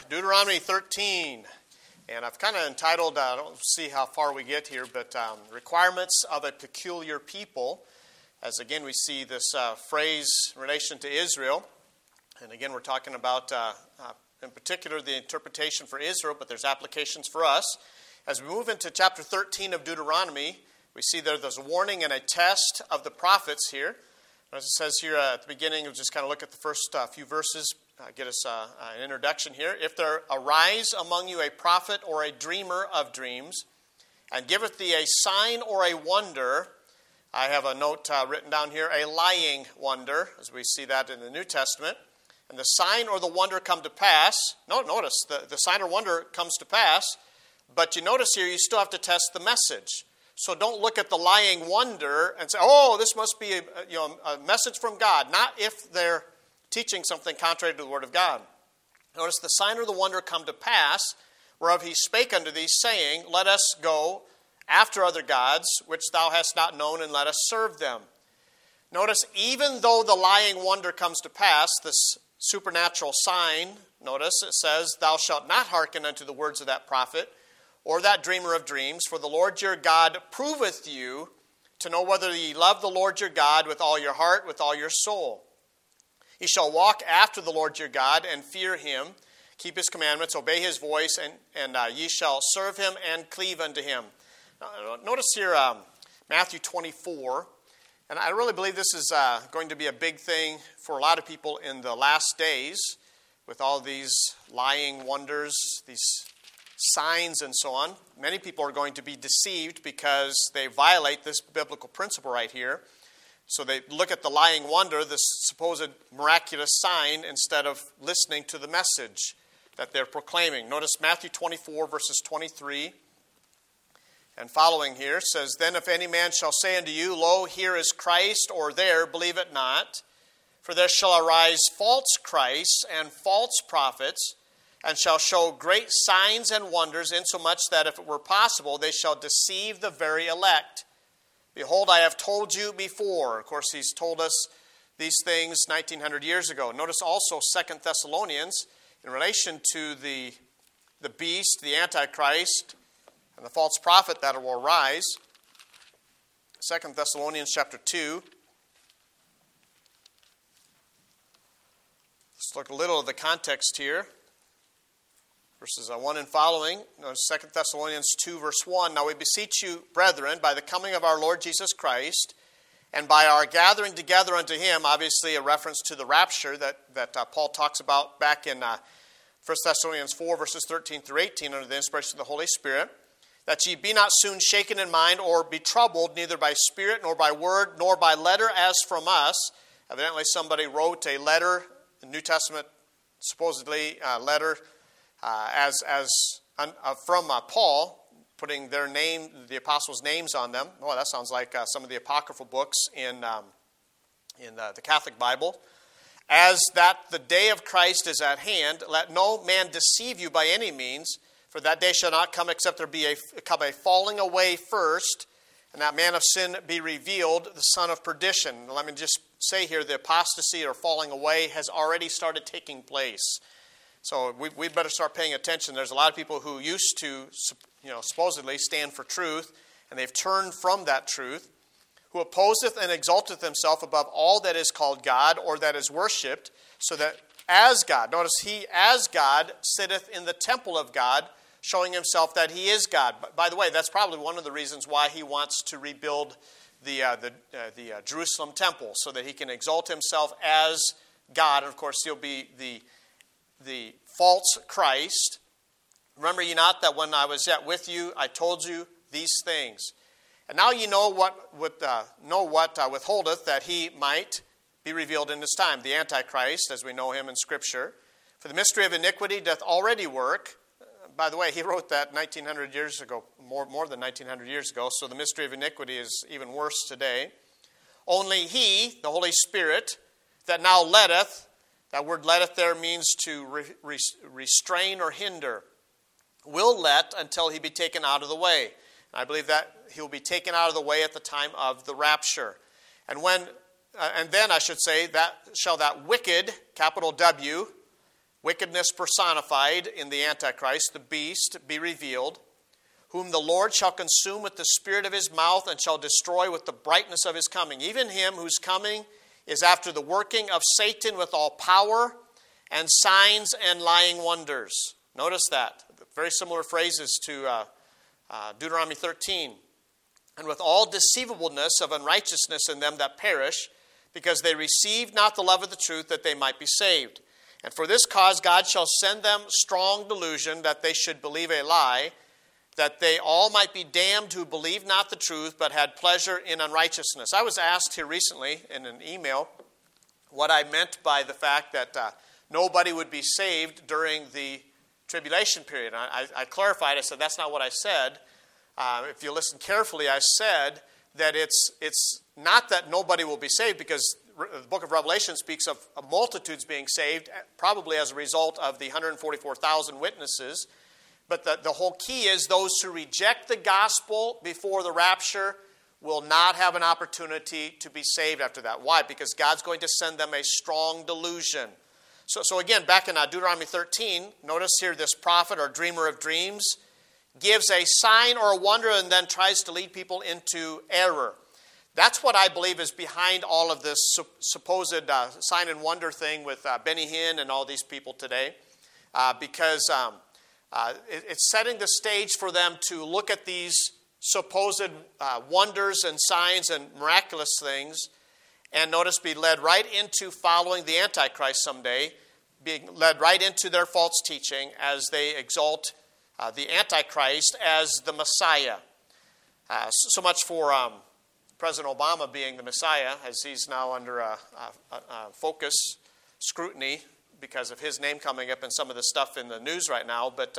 Deuteronomy 13, and I've kind of entitled, I don't see how far we get here, but Requirements of a Peculiar People, as again we see this phrase in relation to Israel, and again we're talking about, in particular, the interpretation for Israel, but there's applications for us. As we move into chapter 13 of Deuteronomy, we see there's a warning and a test of the prophets here. As it says here at the beginning, we'll just kind of look at the first few verses, get us an introduction here. If there arise among you a prophet or a dreamer of dreams, and giveth thee a sign or a wonder, I have a note written down here, a lying wonder, as we see that in the New Testament, and the sign or the wonder come to pass. Notice, the sign or wonder comes to pass, but you notice here you still have to test the message. So don't look at the lying wonder and say, oh, this must be a message from God. Not if they're teaching something contrary to the Word of God. Notice the sign or the wonder come to pass, whereof he spake unto thee, saying, let us go after other gods, which thou hast not known, and let us serve them. Notice, even though the lying wonder comes to pass, this supernatural sign, notice it says, thou shalt not hearken unto the words of that prophet, or that dreamer of dreams, for the Lord your God proveth you to know whether ye love the Lord your God with all your heart, with all your soul. Ye shall walk after the Lord your God, and fear him, keep his commandments, obey his voice, and ye shall serve him and cleave unto him. Notice here Matthew 24, and I really believe this is going to be a big thing for a lot of people in the last days, with all these lying wonders, these signs and so on. Many people are going to be deceived because they violate this biblical principle right here. So they look at the lying wonder, this supposed miraculous sign, instead of listening to the message that they're proclaiming. Notice Matthew 24, verses 23 and following here says, then if any man shall say unto you, lo, here is Christ, or there, believe it not. For there shall arise false Christs and false prophets, and shall show great signs and wonders, insomuch that if it were possible, they shall deceive the very elect. Behold, I have told you before. Of course, he's told us these things 1900 years ago. Notice also 2 Thessalonians, in relation to the beast, the Antichrist, and the false prophet that will arise. 2 Thessalonians chapter 2. Let's look a little at the context here. Verses 1 and following, 2 Thessalonians 2, verse 1. Now we beseech you, brethren, by the coming of our Lord Jesus Christ, and by our gathering together unto him, obviously a reference to the rapture that Paul talks about back in 1 Thessalonians 4, verses 13 through 18, under the inspiration of the Holy Spirit, that ye be not soon shaken in mind, or be troubled, neither by spirit, nor by word, nor by letter as from us. Evidently somebody wrote a letter, the New Testament, supposedly a letter, from Paul, putting their name, the apostles' names on them. Oh, that sounds like some of the apocryphal books in the Catholic Bible. As that the day of Christ is at hand, let no man deceive you by any means, for that day shall not come except there be a falling away first, and that man of sin be revealed, the son of perdition. Let me just say here, the apostasy or falling away has already started taking place. So we'd better start paying attention. There's a lot of people who used to, supposedly stand for truth, and they've turned from that truth, who opposeth and exalteth himself above all that is called God or that is worshipped, so that as God, notice he as God sitteth in the temple of God, showing himself that he is God. By the way, that's probably one of the reasons why he wants to rebuild the Jerusalem temple, so that he can exalt himself as God. And of course, he'll be the false Christ. Remember ye not that when I was yet with you, I told you these things. And now ye know what withholdeth, that he might be revealed in his time. The Antichrist, as we know him in Scripture. For the mystery of iniquity doth already work. By the way, he wrote that 1900 years ago, more than 1900 years ago, so the mystery of iniquity is even worse today. Only he, the Holy Spirit, that now letteth, that word letteth there means to restrain or hinder, will let until he be taken out of the way. And I believe that he will be taken out of the way at the time of the rapture. And then I should say, that shall that wicked, capital W, wickedness personified in the Antichrist, the beast, be revealed, whom the Lord shall consume with the spirit of his mouth and shall destroy with the brightness of his coming. Even him whose coming is after the working of Satan with all power and signs and lying wonders. Notice that. Very similar phrases to Deuteronomy 13. And with all deceivableness of unrighteousness in them that perish, because they received not the love of the truth, that they might be saved. And for this cause God shall send them strong delusion, that they should believe a lie, that they all might be damned who believed not the truth, but had pleasure in unrighteousness. I was asked here recently in an email what I meant by the fact that nobody would be saved during the tribulation period. I clarified. I said, that's not what I said. If you listen carefully, I said that it's not that nobody will be saved, because the book of Revelation speaks of multitudes being saved, probably as a result of the 144,000 witnesses. But the whole key is those who reject the gospel before the rapture will not have an opportunity to be saved after that. Why? Because God's going to send them a strong delusion. So again, back in Deuteronomy 13, notice here this prophet or dreamer of dreams gives a sign or a wonder and then tries to lead people into error. That's what I believe is behind all of this supposed sign and wonder thing with Benny Hinn and all these people today. Because it's setting the stage for them to look at these supposed wonders and signs and miraculous things, and notice be led right into following the Antichrist someday, being led right into their false teaching as they exalt the Antichrist as the Messiah. So much for President Obama being the Messiah, as he's now under focus, scrutiny, because of his name coming up in some of the stuff in the news right now. But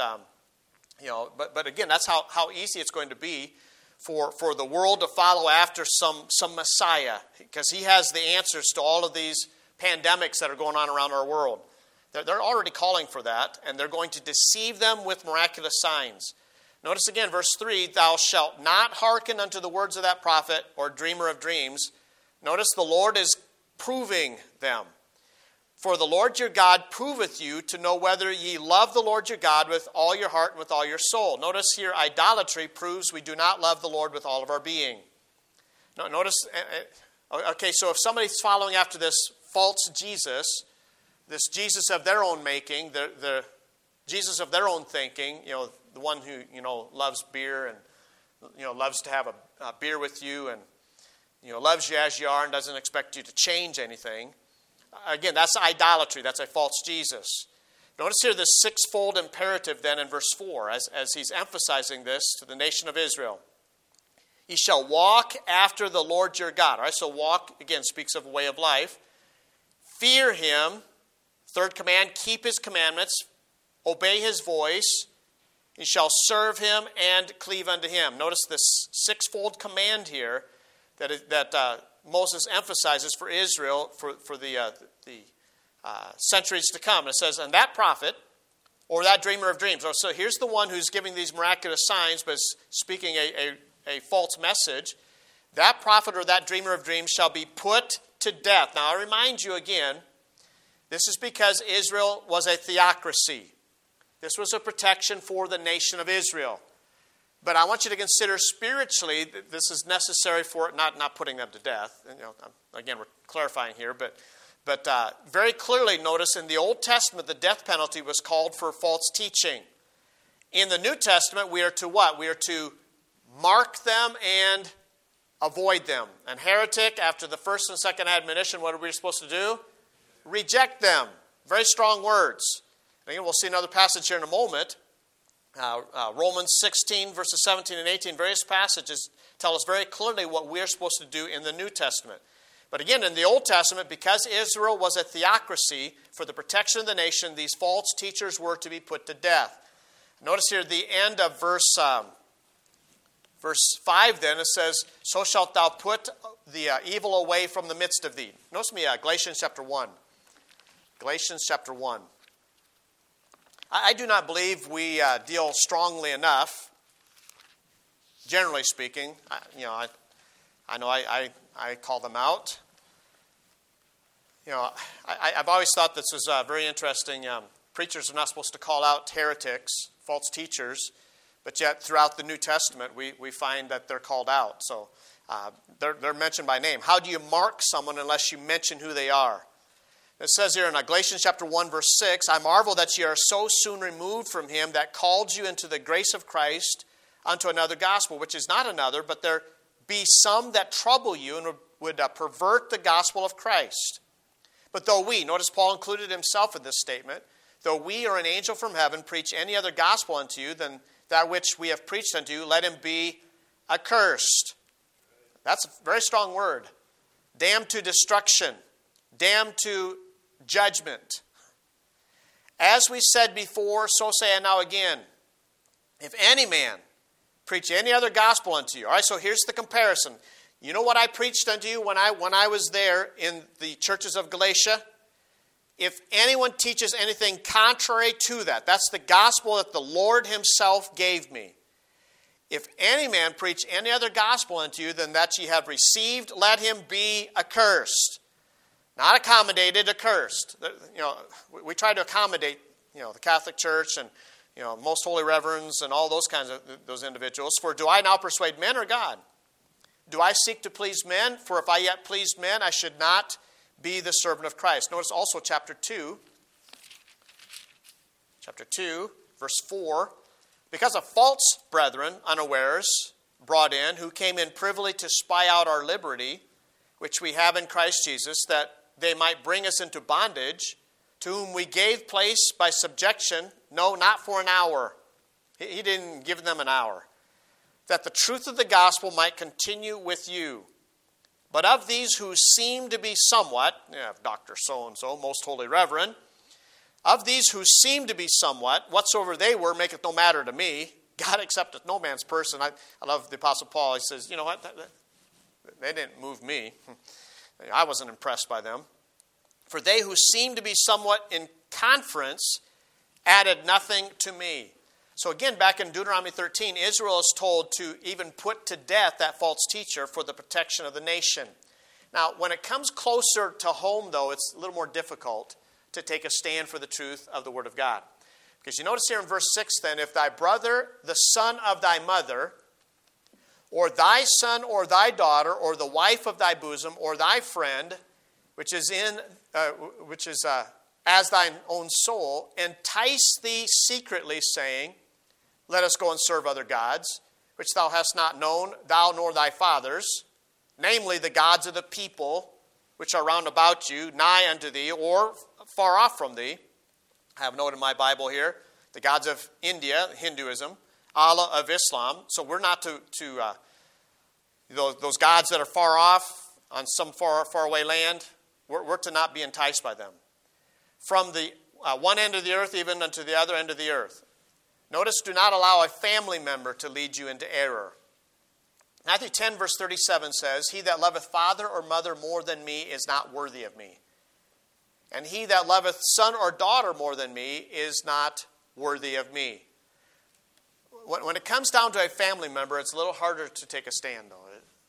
again, that's how easy it's going to be for the world to follow after some Messiah, because he has the answers to all of these pandemics that are going on around our world. They're already calling for that, and they're going to deceive them with miraculous signs. Notice again, verse 3, thou shalt not hearken unto the words of that prophet or dreamer of dreams. Notice the Lord is proving them. For the Lord your God proveth you to know whether ye love the Lord your God with all your heart and with all your soul. Notice here, idolatry proves we do not love the Lord with all of our being. Notice, okay, so if somebody's following after this false Jesus, this Jesus of their own making, the Jesus of their own thinking, the one who, loves beer and, loves to have a beer with you and, loves you as you are and doesn't expect you to change anything. Again, that's idolatry. That's a false Jesus. Notice here this sixfold imperative then in verse 4 as he's emphasizing this to the nation of Israel. Ye shall walk after the Lord your God. All right, so walk, again, speaks of a way of life. Fear him. Third command, keep his commandments. Obey his voice. You shall serve him and cleave unto him. Notice this sixfold command here that Moses emphasizes for Israel for the centuries to come. And it says, and that prophet, or that dreamer of dreams. So here's the one who's giving these miraculous signs, but is speaking a false message. That prophet or that dreamer of dreams shall be put to death. Now I remind you again, this is because Israel was a theocracy. This was a protection for the nation of Israel. But I want you to consider spiritually that this is necessary for not putting them to death. And, again, we're clarifying here, but very clearly notice in the Old Testament the death penalty was called for false teaching. In the New Testament, we are to what? We are to mark them and avoid them. And heretic, after the first and second admonition, what are we supposed to do? Reject them. Very strong words. And again, we'll see another passage here in a moment. Romans 16, verses 17 and 18, various passages tell us very clearly what we're supposed to do in the New Testament. But again, in the Old Testament, because Israel was a theocracy, for the protection of the nation, these false teachers were to be put to death. Notice here the end of verse 5 then, it says, so shalt thou put the evil away from the midst of thee. Notice me Galatians chapter 1. Galatians chapter 1. I do not believe we deal strongly enough, generally speaking. I know I call them out. I've always thought this was very interesting. preachers are not supposed to call out heretics, false teachers, but yet throughout the New Testament we find that they're called out. So they're mentioned by name. How do you mark someone unless you mention who they are? It says here in Galatians chapter 1, verse 6, I marvel that ye are so soon removed from him that called you into the grace of Christ unto another gospel, which is not another, but there be some that trouble you and would pervert the gospel of Christ. But though we, notice Paul included himself in this statement, though we or an angel from heaven preach any other gospel unto you than that which we have preached unto you, let him be accursed. That's a very strong word. Damned to destruction. Damned to judgment. As we said before, so say I now again. If any man preach any other gospel unto you. All right, so here's the comparison. You know what I preached unto you when I was there in the churches of Galatia? If anyone teaches anything contrary to that, that's the gospel that the Lord himself gave me. If any man preach any other gospel unto you than that ye have received, let him be accursed. Not accommodated, accursed. You know, we try to accommodate, the Catholic Church and, most holy reverends and all those kinds of those individuals. For do I now persuade men or God? Do I seek to please men? For if I yet pleased men, I should not be the servant of Christ. Notice also chapter 2, verse 4. Because of false brethren, unawares, brought in, who came in privily to spy out our liberty, which we have in Christ Jesus, that they might bring us into bondage, to whom we gave place by subjection, no, not for an hour. He didn't give them an hour. That the truth of the gospel might continue with you. But of these who seem to be somewhat, Dr. So-and-so, most holy reverend, of these who seem to be somewhat, whatsoever they were maketh no matter to me. God accepteth no man's person. I love the Apostle Paul. He says, you know what? They didn't move me. I wasn't impressed by them. For they who seem to be somewhat in conference added nothing to me. So again, back in Deuteronomy 13, Israel is told to even put to death that false teacher for the protection of the nation. Now, when it comes closer to home, though, it's a little more difficult to take a stand for the truth of the Word of God. Because you notice here in verse 6 then, if thy brother, the son of thy mother, or thy son or thy daughter, or the wife of thy bosom, or thy friend, which is as thine own soul, entice thee secretly, saying, let us go and serve other gods, which thou hast not known, thou nor thy fathers, namely the gods of the people which are round about you, nigh unto thee, or far off from thee. I have a note in my Bible here, the gods of India, Hinduism, Allah of Islam. So we're not to those gods that are far off on some far away land, we're to not be enticed by them. From the one end of the earth even unto the other end of the earth. Notice, do not allow a family member to lead you into error. Matthew 10, verse 37 says, he that loveth father or mother more than me is not worthy of me. And he that loveth son or daughter more than me is not worthy of me. When it comes down to a family member, it's a little harder to take a stand, though.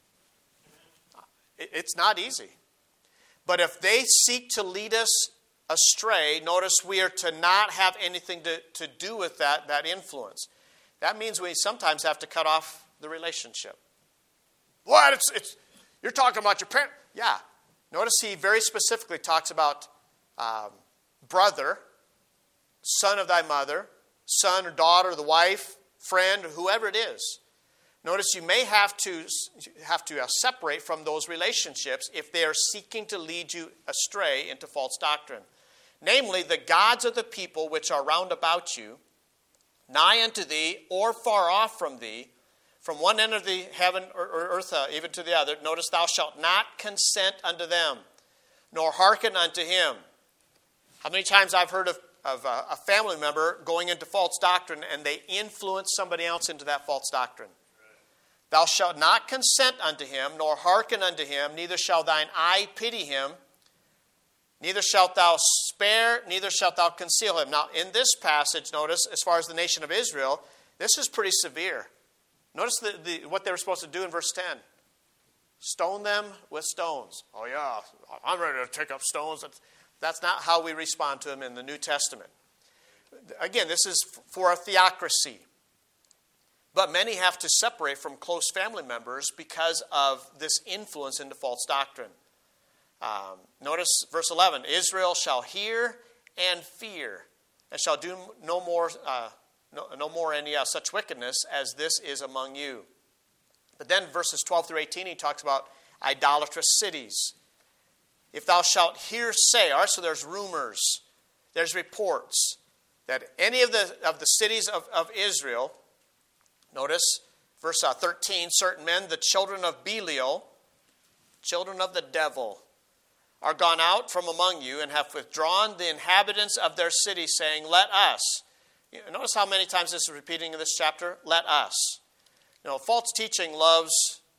It's not easy. But if they seek to lead us astray, notice we are to not have anything to do with that influence. That means we sometimes have to cut off the relationship. What? You're talking about your parent? Yeah. Notice he very specifically talks about brother, son of thy mother, son or daughter, the wife, friend, whoever it is. Notice you may have to separate from those relationships if they are seeking to lead you astray into false doctrine. Namely, the gods of the people which are round about you, nigh unto thee, or far off from thee, from one end of the heaven or earth even to the other. Notice, thou shalt not consent unto them, nor hearken unto him. How many times I've heard of a family member going into false doctrine and they influence somebody else into that false doctrine. Thou shalt not consent unto him, nor hearken unto him, neither shall thine eye pity him, neither shalt thou spare, neither shalt thou conceal him. Now, in this passage, notice, as far as the nation of Israel, this is pretty severe. Notice what they were supposed to do in verse 10. Stone them with stones. Oh yeah, I'm ready to take up stones. That's not how we respond to them in the New Testament. Again, this is for a theocracy. But many have to separate from close family members because of this influence into false doctrine. Notice verse 11, Israel shall hear and fear, and shall do no more any such wickedness as this is among you. But then verses 12 through 18, he talks about idolatrous cities. If thou shalt hear say, all right, so there's rumors, there's reports, that any of the cities of Israel, notice verse 13, certain men, the children of Belial, children of the devil, are gone out from among you and have withdrawn the inhabitants of their city, saying, let us. Notice how many times this is repeating in this chapter, let us. False teaching loves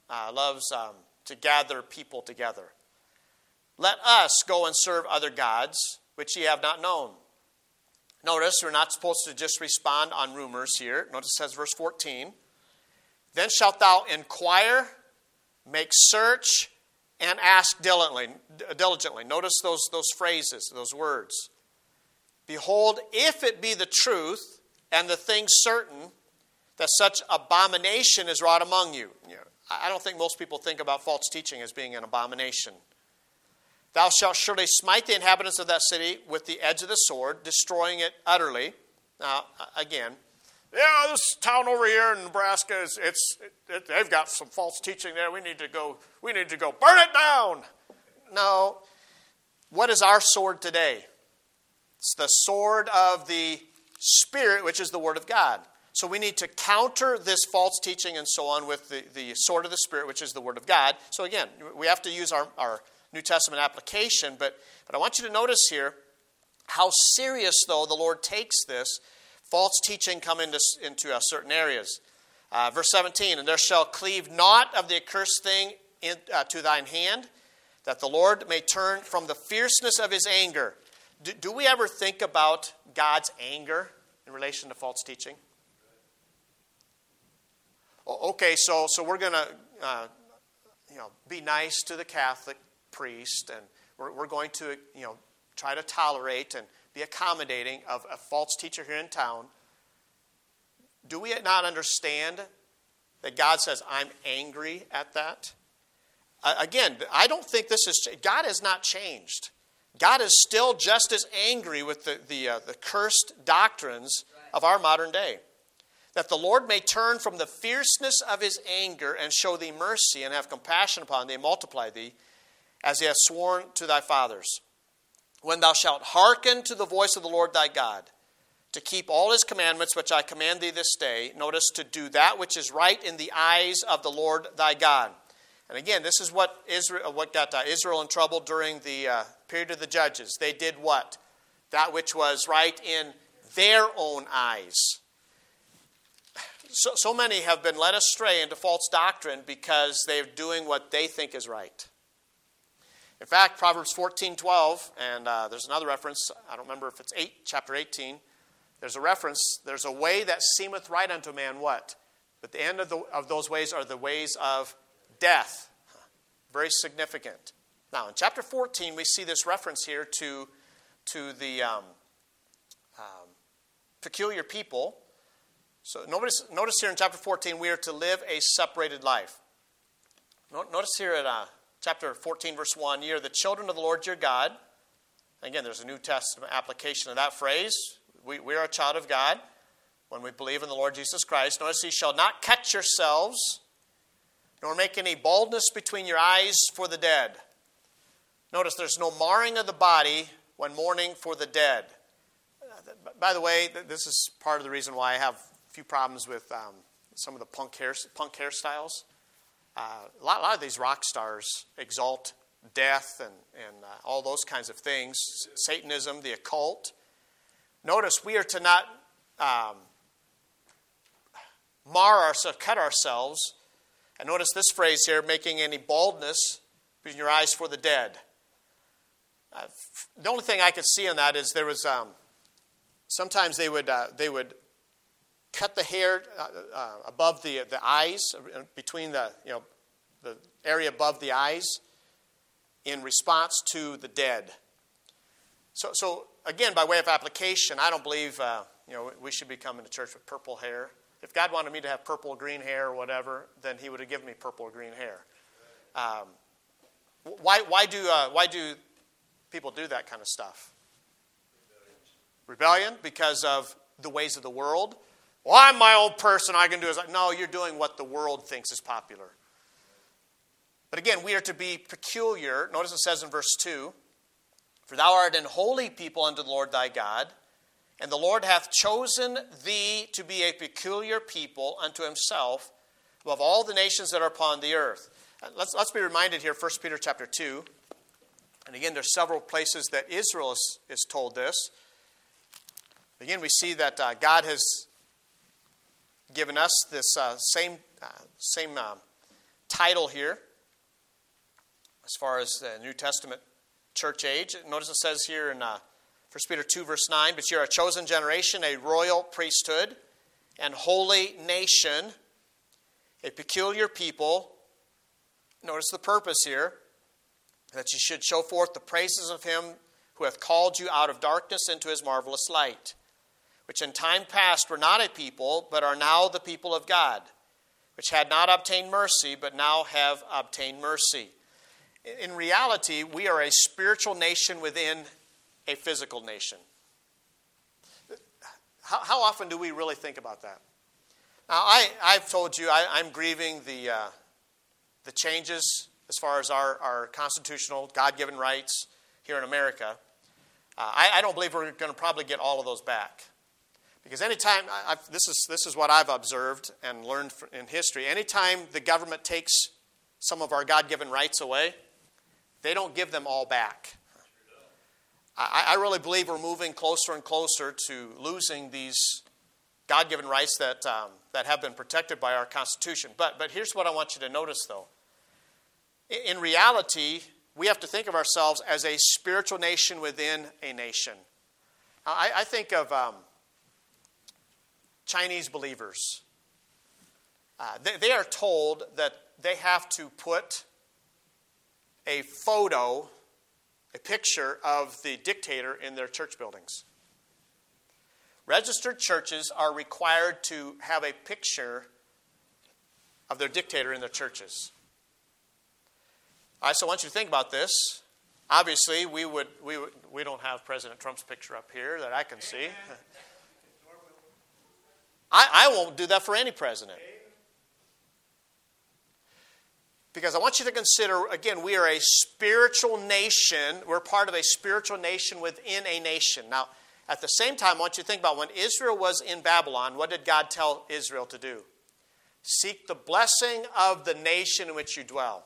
to gather people together. Let us go and serve other gods, which ye have not known. Notice we're not supposed to just respond on rumors here. Notice it says verse 14. Then shalt thou inquire, make search, and ask diligently. Notice those phrases, those words. Behold, if it be the truth and the thing certain that such abomination is wrought among you. I don't think most people think about false teaching as being an abomination. Thou shalt surely smite the inhabitants of that city with the edge of the sword, destroying it utterly. Now, again, this town over here in Nebraska, they've got some false teaching there. We need to go burn it down. No. What is our sword today? It's the sword of the Spirit, which is the Word of God. So we need to counter this false teaching and so on with the sword of the Spirit, which is the Word of God. So again, we have to use our New Testament application, but I want you to notice here how serious, though, the Lord takes this false teaching come into certain areas. Verse 17, and there shall cleave naught of the accursed thing to thine hand, that the Lord may turn from the fierceness of his anger. Do we ever think about God's anger in relation to false teaching? Okay, so we're going to be nice to the Catholic priest, and we're going to try to tolerate and be accommodating of a false teacher here in town. Do we not understand that God says, I'm angry at that? Again, I don't think God has not changed. God is still just as angry with the cursed doctrines of our modern day. That the Lord may turn from the fierceness of his anger and show thee mercy and have compassion upon thee and multiply thee, as he hath sworn to thy fathers. When thou shalt hearken to the voice of the Lord thy God, to keep all his commandments which I command thee this day, notice, to do that which is right in the eyes of the Lord thy God. And again, this is what got Israel in trouble during the period of the Judges. They did what? That which was right in their own eyes. So many have been led astray into false doctrine because they're doing what they think is right. In fact, Proverbs 14:12, and there's another reference, I don't remember if it's chapter 18, there's a reference, there's a way that seemeth right unto man, what? But the end of those ways are the ways of death. Very significant. Now, in chapter 14, we see this reference here to the peculiar people. So notice here in chapter 14, we are to live a separated life. Notice here at chapter 14, verse 1, ye are the children of the Lord your God. Again, there's a New Testament application of that phrase. We are a child of God when we believe in the Lord Jesus Christ. Notice, ye shall not cut yourselves, nor make any baldness between your eyes for the dead. Notice, there's no marring of the body when mourning for the dead. By the way, this is part of the reason why I have a few problems with some of the punk hairstyles. A lot of these rock stars exalt death and all those kinds of things. Satanism, the occult. Notice, we are to not cut ourselves. And notice this phrase here, making any baldness between your eyes for the dead. The only thing I could see on that is there was sometimes they would cut the hair above the eyes, between the area above the eyes, in response to the dead. So again, by way of application, I don't believe we should be coming to church with purple hair. If God wanted me to have purple or green hair or whatever, then He would have given me purple or green hair. Why do people do that kind of stuff? Rebellion because of the ways of the world. Well, I'm my own person. I can do it. No, you're doing what the world thinks is popular. But again, we are to be peculiar. Notice it says in verse 2, "For thou art an holy people unto the Lord thy God, and the Lord hath chosen thee to be a peculiar people unto Himself above all the nations that are upon the earth." Let's be reminded here, 1 Peter chapter 2. And again, there's several places that Israel is told this. Again, we see that God has given us this same title here as far as the New Testament church age. Notice it says here in 1 Peter 2, verse 9, "But you are a chosen generation, a royal priesthood, and holy nation, a peculiar people." Notice the purpose here, that you should show forth the praises of Him who hath called you out of darkness into His marvelous light, which in time past were not a people, but are now the people of God, which had not obtained mercy, but now have obtained mercy. In reality, we are a spiritual nation within a physical nation. How often do we really think about that? Now, I've told you I'm grieving the changes as far as our constitutional, God-given rights here in America. I don't believe we're going to probably get all of those back. Because anytime, this is what I've observed and learned in history, anytime the government takes some of our God-given rights away, they don't give them all back. I really believe we're moving closer and closer to losing these God-given rights that have been protected by our Constitution. But here's what I want you to notice, though. In reality, we have to think of ourselves as a spiritual nation within a nation. Now, I think of Chinese believers. They are told that they have to put a photo, a picture of the dictator in their church buildings. Registered churches are required to have a picture of their dictator in their churches. So I want you to think about this. Obviously, we don't have President Trump's picture up here that I can see. I won't do that for any president. Because I want you to consider, again, we are a spiritual nation. We're part of a spiritual nation within a nation. Now, at the same time, I want you to think about when Israel was in Babylon, what did God tell Israel to do? Seek the blessing of the nation in which you dwell.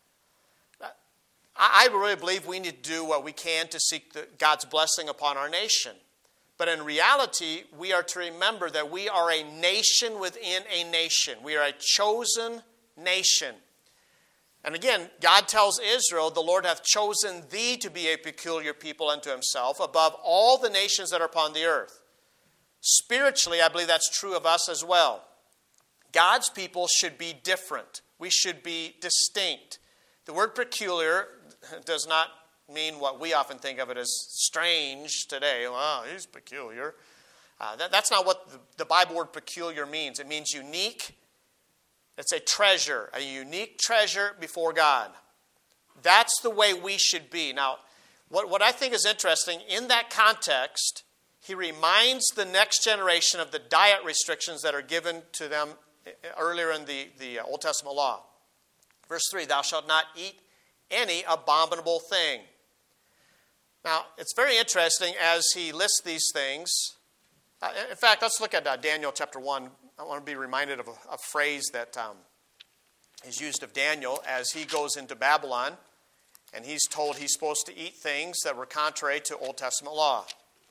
I really believe we need to do what we can to seek God's blessing upon our nation. But in reality, we are to remember that we are a nation within a nation. We are a chosen nation. And again, God tells Israel, "The Lord hath chosen thee to be a peculiar people unto Himself above all the nations that are upon the earth." Spiritually, I believe that's true of us as well. God's people should be different. We should be distinct. The word peculiar does not mean what we often think of it as strange today. Wow, he's peculiar. That's not what the Bible word peculiar means. It means unique. It's a treasure, a unique treasure before God. That's the way we should be. Now, what I think is interesting, in that context, He reminds the next generation of the diet restrictions that are given to them earlier in the Old Testament law. Verse 3, "Thou shalt not eat any abominable thing." Now, it's very interesting as He lists these things. In fact, let's look at Daniel chapter 1. I want to be reminded of a phrase that is used of Daniel as he goes into Babylon, and he's told he's supposed to eat things that were contrary to Old Testament law.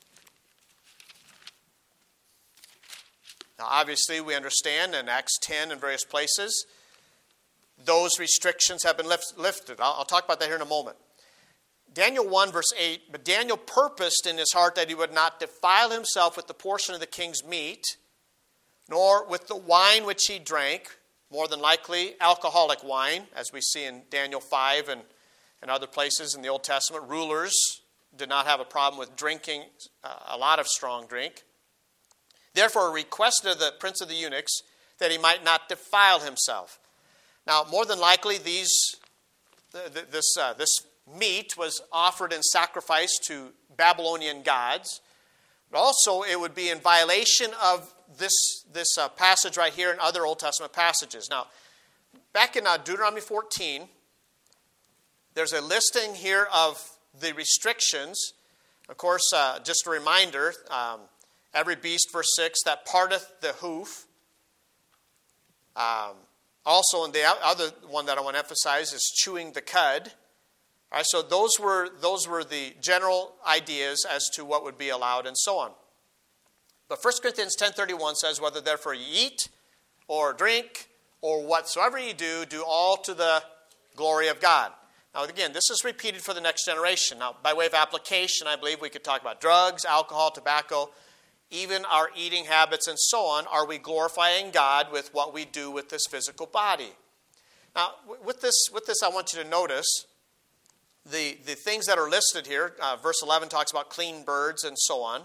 Now, obviously, we understand in Acts 10 and various places, those restrictions have been lifted. I'll talk about that here in a moment. Daniel 1, verse 8, "But Daniel purposed in his heart that he would not defile himself with the portion of the king's meat, nor with the wine which he drank," more than likely alcoholic wine, as we see in Daniel 5 and other places in the Old Testament. Rulers did not have a problem with drinking a lot of strong drink. Therefore, requested of the prince of the eunuchs that he might not defile himself. Now, more than likely, this meat was offered in sacrifice to Babylonian gods. But also, it would be in violation of this passage right here and other Old Testament passages. Now, back in Deuteronomy 14, there's a listing here of the restrictions. Of course, just a reminder, every beast, verse 6, that parteth the hoof. Also, and the other one that I want to emphasize is chewing the cud. All right, so those were the general ideas as to what would be allowed and so on. But 1 Corinthians 10:31 says, whether therefore ye eat or drink or whatsoever ye do, do all to the glory of God. Now, again, this is repeated for the next generation. Now, by way of application, I believe we could talk about drugs, alcohol, tobacco, even our eating habits and so on. Are we glorifying God with what we do with this physical body? Now, with this, I want you to notice the things that are listed here. Verse 11 talks about clean birds and so on.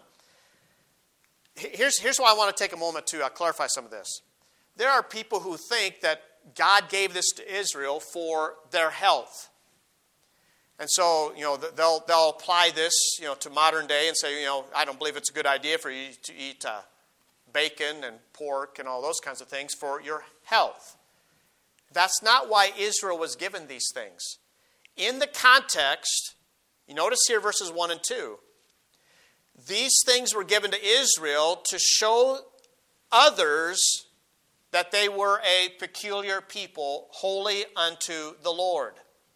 Here's why I want to take a moment to clarify some of this. There are people who think that God gave this to Israel for their health. And so, they'll apply this, to modern day and say, I don't believe it's a good idea for you to eat bacon and pork and all those kinds of things for your health. That's not why Israel was given these things. In the context, you notice here verses 1 and 2. These things were given to Israel to show others that they were a peculiar people, holy unto the Lord.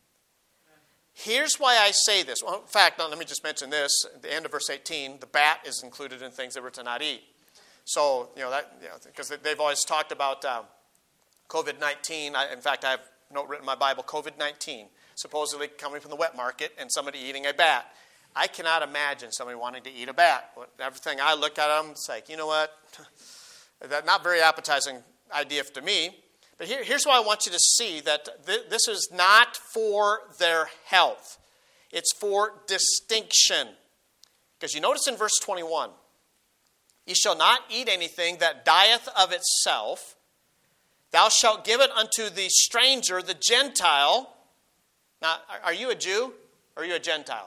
Here's why I say this. Well, in fact, let me just mention this. At the end of verse 18, the bat is included in things that we're to not eat. So, because they've always talked about COVID-19. In fact, I have a note written in my Bible, COVID-19, supposedly coming from the wet market and somebody eating a bat. I cannot imagine somebody wanting to eat a bat. Everything I look at them, it's like, you know what? That's not very appetizing idea to me. But here's why I want you to see that this is not for their health. It's for distinction. Because you notice in verse 21, ye shall not eat anything that dieth of itself. Thou shalt give it unto the stranger, the Gentile. Now, are you a Jew or are you a Gentile?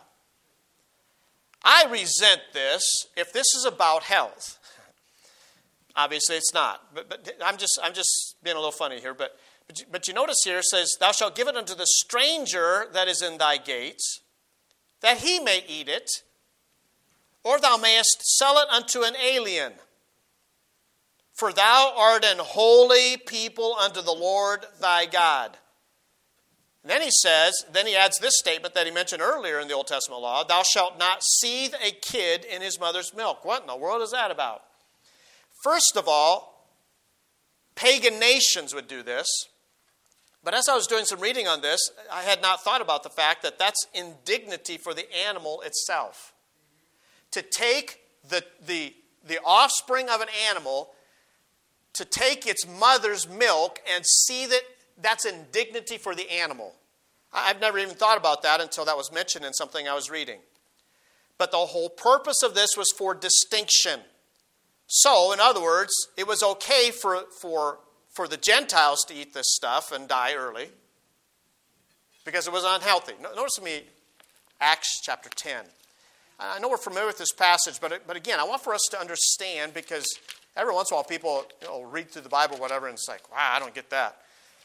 I resent this if this is about health. Obviously, it's not. But I'm just being a little funny here. But you notice here it says, thou shalt give it unto the stranger that is in thy gates, that he may eat it, or thou mayest sell it unto an alien. For thou art an holy people unto the Lord thy God. And then he adds this statement that he mentioned earlier in the Old Testament law, thou shalt not seethe a kid in his mother's milk. What in the world is that about? First of all, pagan nations would do this. But as I was doing some reading on this, I had not thought about the fact that that's indignity for the animal itself. To take the offspring of an animal, to take its mother's milk and seethe it, that's indignity for the animal. I've never even thought about that until that was mentioned in something I was reading. But the whole purpose of this was for distinction. So, in other words, it was okay for the Gentiles to eat this stuff and die early because it was unhealthy. Notice with me Acts chapter 10. I know we're familiar with this passage, but again, I want for us to understand, because every once in a while people read through the Bible or whatever and it's like, wow, I don't get that.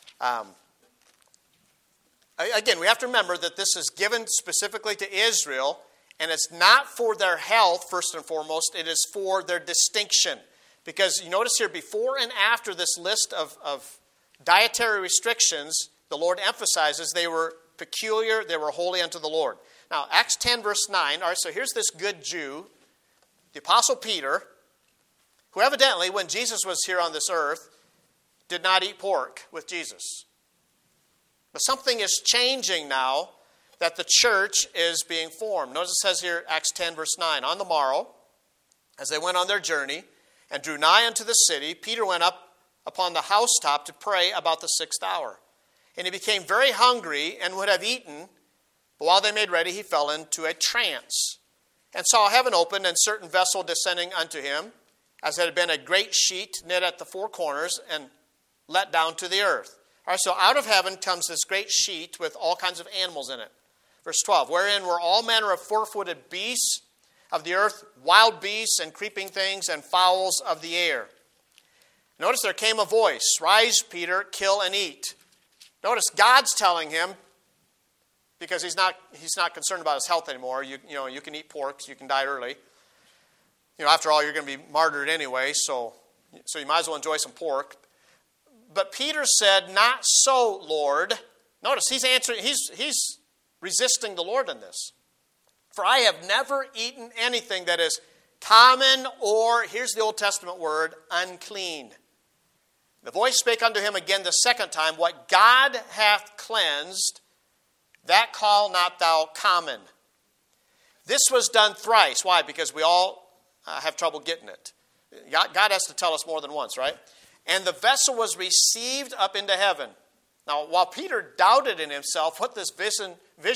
Again, we have to remember that this is given specifically to Israel. And it's not for their health, first and foremost. It is for their distinction. Because you notice here, before and after this list of dietary restrictions, the Lord emphasizes they were peculiar, they were holy unto the Lord. Now, Acts 10, verse 9. All right, so here's this good Jew, the Apostle Peter, who evidently, when Jesus was here on this earth, did not eat pork with Jesus. But something is changing now, that the church is being formed. Notice it says here, Acts 10, verse 9, on the morrow, as they went on their journey, and drew nigh unto the city, Peter went up upon the housetop to pray about the 6th hour. And he became very hungry, and would have eaten, But while they made ready, he fell into a trance, and saw heaven opened, and certain vessel descending unto him, as it had been a great sheet knit at the four corners, and let down to the earth. All right, so out of heaven comes this great sheet with all kinds of animals in it. Verse 12, wherein were all manner of four-footed beasts of the earth, wild beasts and creeping things, and fowls of the air. Notice there came a voice, rise, Peter, kill and eat. Notice God's telling him, because he's not concerned about his health anymore. You can eat pork, you can die early. After all, you're going to be martyred anyway, so you might as well enjoy some pork. But Peter said, not so, Lord. Notice he's answering, he's resisting the Lord in this. For I have never eaten anything that is common or, here's the Old Testament word, unclean. The voice spake unto him again the second time, what God hath cleansed, that call not thou common. This was done thrice. Why? Because we all have trouble getting it. God has to tell us more than once, right? And the vessel was received up into heaven. Now, while Peter doubted in himself what this vision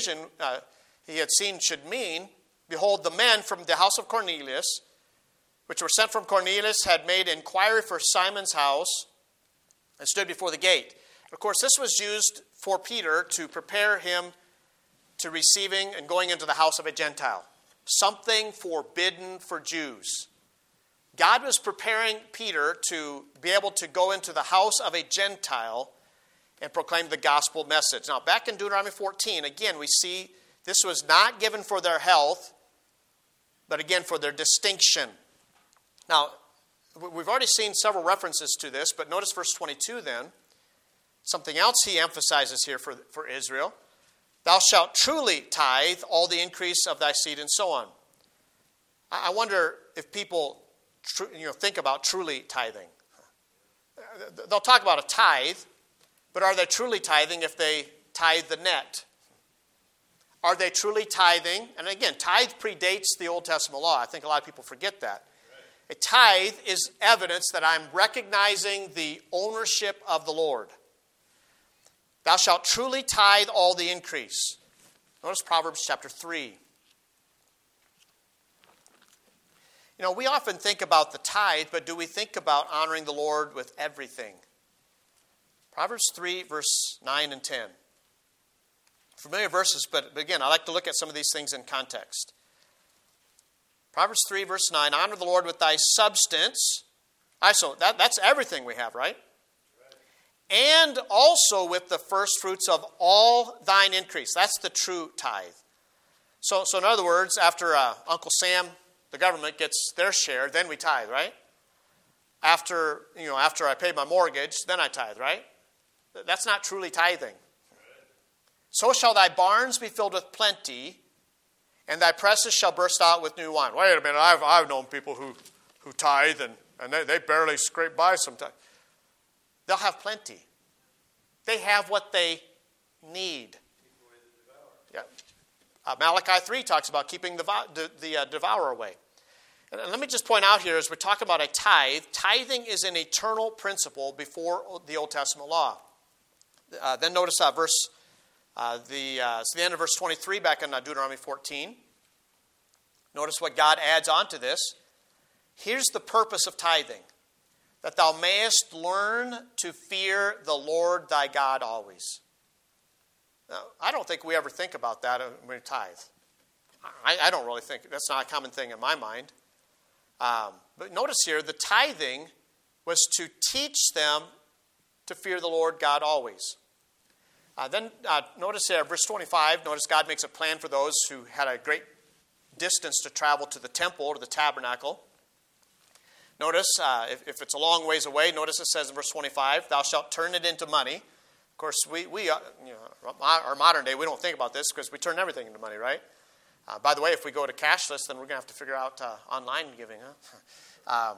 he had seen should mean, behold, the men from the house of Cornelius, which were sent from Cornelius, had made inquiry for Simon's house and stood before the gate. Of course, this was used for Peter to prepare him to receiving and going into the house of a Gentile. Something forbidden for Jews. God was preparing Peter to be able to go into the house of a Gentile and proclaim the gospel message. Now, back in Deuteronomy 14, again, we see this was not given for their health, but again for their distinction. Now, we've already seen several references to this, but notice verse 22 then. Something else he emphasizes here for Israel. Thou shalt truly tithe all the increase of thy seed, and so on. I wonder if people think about truly tithing. They'll talk about a tithe, but are they truly tithing if they tithe the net? Are they truly tithing? And again, tithe predates the Old Testament law. I think a lot of people forget that. A tithe is evidence that I'm recognizing the ownership of the Lord. Thou shalt truly tithe all the increase. Notice Proverbs chapter 3. We often think about the tithe, but do we think about honoring the Lord with everything? Proverbs 3, verse 9 and 10. Familiar verses, but again, I like to look at some of these things in context. Proverbs 3, verse 9, honor the Lord with thy substance. So that's everything we have, right? And also with the first fruits of all thine increase. That's the true tithe. So in other words, after Uncle Sam, the government, gets their share, then we tithe, right? After I pay my mortgage, then I tithe, right? That's not truly tithing. So shall thy barns be filled with plenty, and thy presses shall burst out with new wine. Wait a minute, I've known people who tithe, and they barely scrape by sometimes. They'll have plenty. They have what they need. Yeah. Malachi 3 talks about keeping the devourer away. And let me just point out here, as we're talking about a tithe, tithing is an eternal principle before the Old Testament law. Then notice it's the end of verse 23 back in Deuteronomy 14. Notice what God adds on to this. Here's the purpose of tithing. That thou mayest learn to fear the Lord thy God always. Now, I don't think we ever think about that when we tithe. I don't really think, that's not a common thing in my mind. But notice here, the tithing was to teach them to fear the Lord God always. Then notice there, verse 25, notice God makes a plan for those who had a great distance to travel to the temple or the tabernacle. Notice, if it's a long ways away, notice it says in verse 25, thou shalt turn it into money. Of course, our modern day, we don't think about this because we turn everything into money, right? By the way, if we go to cashless, then we're going to have to figure out online giving, huh?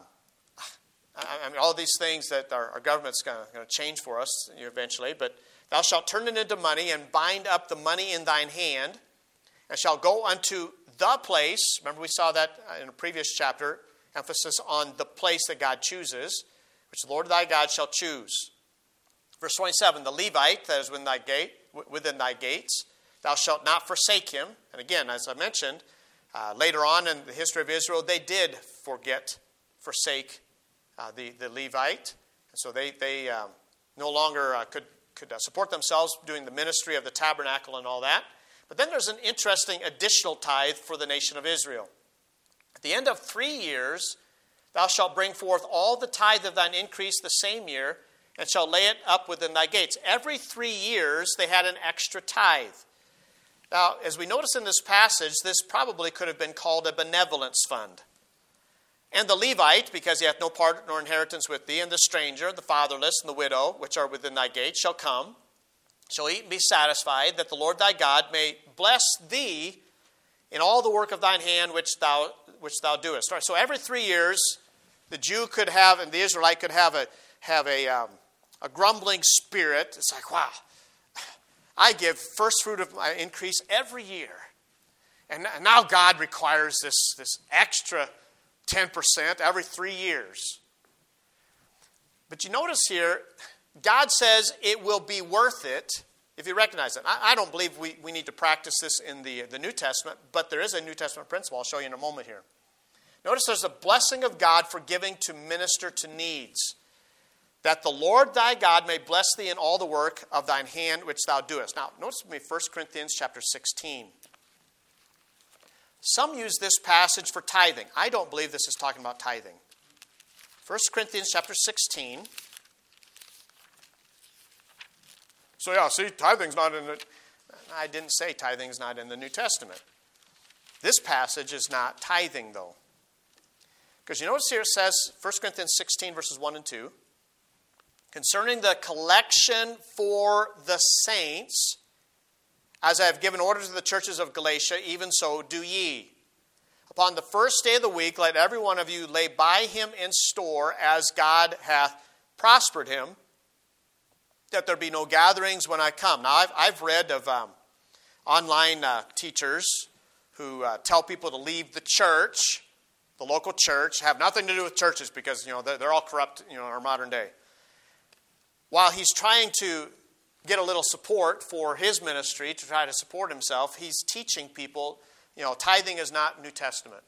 I mean, all these things that our government's going to change for us eventually, but thou shalt turn it into money and bind up the money in thine hand, and shall go unto the place. Remember, we saw that in a previous chapter, emphasis on the place that God chooses, which the Lord thy God shall choose. Verse 27, the Levite that is within thy gates, thou shalt not forsake him. And again, as I mentioned, later on in the history of Israel, they did forsake the Levite. And so they no longer could support themselves doing the ministry of the tabernacle and all that. But then there's an interesting additional tithe for the nation of Israel. At the end of 3 years, thou shalt bring forth all the tithe of thine increase the same year, and shalt lay it up within thy gates. Every 3 years they had an extra tithe. Now, as we notice in this passage, this probably could have been called a benevolence fund. And the Levite, because he hath no part nor inheritance with thee, and the stranger, the fatherless, and the widow, which are within thy gates, shall come, shall eat and be satisfied, that the Lord thy God may bless thee in all the work of thine hand which thou doest. All right, so every 3 years, the Jew could have, and the Israelite could have a grumbling spirit. It's like, wow, I give first fruit of my increase every year. And now God requires this extra 10% every 3 years. But you notice here, God says it will be worth it if you recognize it. I don't believe we need to practice this in the New Testament, but there is a New Testament principle I'll show you in a moment here. Notice there's a blessing of God for giving to minister to needs, that the Lord thy God may bless thee in all the work of thine hand which thou doest. Now, notice with me 1 Corinthians chapter 16. Some use this passage for tithing. I don't believe this is talking about tithing. 1 Corinthians chapter 16. So yeah, see, tithing's not in it. I didn't say tithing's not in the New Testament. This passage is not tithing, though. Because you notice here it says, 1 Corinthians 16, verses 1 and 2, concerning the collection for the saints, as I have given order to the churches of Galatia, even so do ye. Upon the first day of the week, let every one of you lay by him in store, as God hath prospered him, that there be no gatherings when I come. Now, I've read of online teachers who tell people to leave the church, the local church, have nothing to do with churches because, they're all corrupt, in our modern day. While he's trying to get a little support for his ministry to try to support himself, he's teaching people, tithing is not New Testament.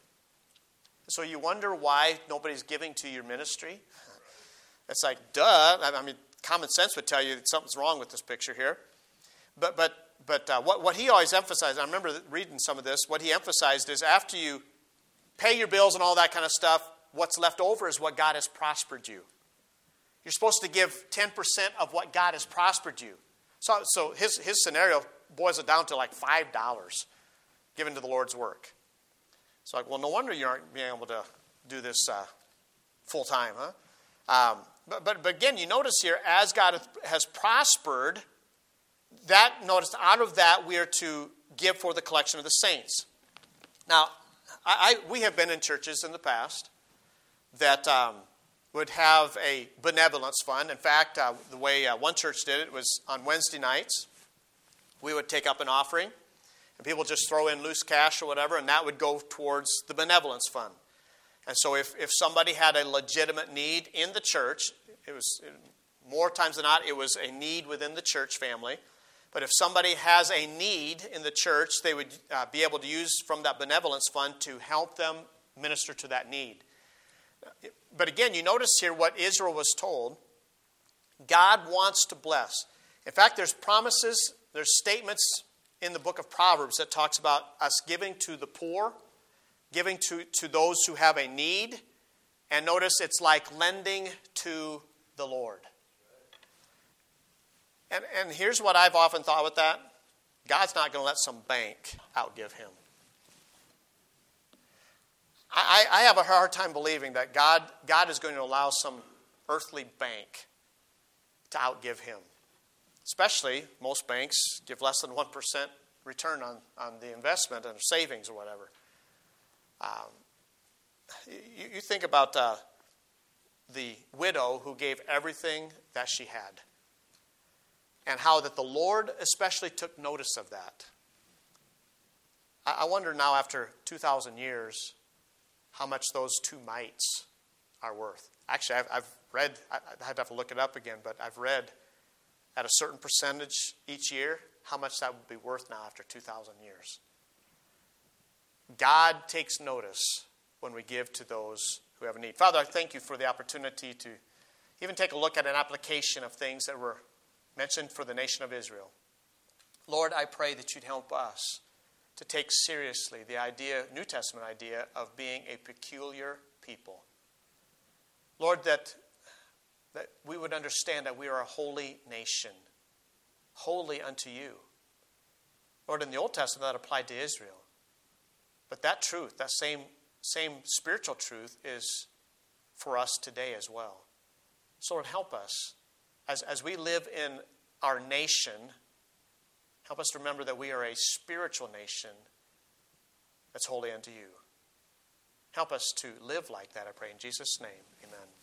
So you wonder why nobody's giving to your ministry? It's like, duh. I mean, common sense would tell you that something's wrong with this picture here. But what he always emphasized, I remember reading some of this, what he emphasized is after you pay your bills and all that kind of stuff, what's left over is what God has prospered you. You're supposed to give 10% of what God has prospered you. So his scenario boils it down to like $5 given to the Lord's work. It's like, well, no wonder you aren't being able to do this full time, huh? But again, you notice here, as God has prospered, notice out of that we are to give for the collection of the saints. Now, we have been in churches in the past that would have a benevolence fund. In fact, the way one church did it was on Wednesday nights, we would take up an offering, and people just throw in loose cash or whatever, and that would go towards the benevolence fund. And so if somebody had a legitimate need in the church, it was more times than not, it was a need within the church family. But if somebody has a need in the church, they would be able to use from that benevolence fund to help them minister to that need. But again, you notice here what Israel was told. God wants to bless. In fact, there's promises, there's statements in the book of Proverbs that talks about us giving to the poor, giving to those who have a need. And notice it's like lending to the Lord. And here's what I've often thought with that. God's not going to let some bank outgive him. I have a hard time believing that God is going to allow some earthly bank to outgive him. Especially, most banks give less than 1% return on the investment and savings or whatever. You think about the widow who gave everything that she had. And how that the Lord especially took notice of that. I wonder now, after 2,000 years, how much those 2 mites are worth. Actually, I've read, I'd have to look it up again, but I've read at a certain percentage each year, how much that would be worth now after 2,000 years. God takes notice when we give to those who have a need. Father, I thank you for the opportunity to even take a look at an application of things that were mentioned for the nation of Israel. Lord, I pray that you'd help us to take seriously the idea, New Testament idea, of being a peculiar people. Lord, that we would understand that we are a holy nation, holy unto you. Lord, in the Old Testament that applied to Israel. But that truth, that same spiritual truth is for us today as well. So Lord, help us as we live in our nation. Help us to remember that we are a spiritual nation that's holy unto you. Help us to live like that, I pray in Jesus' name. Amen.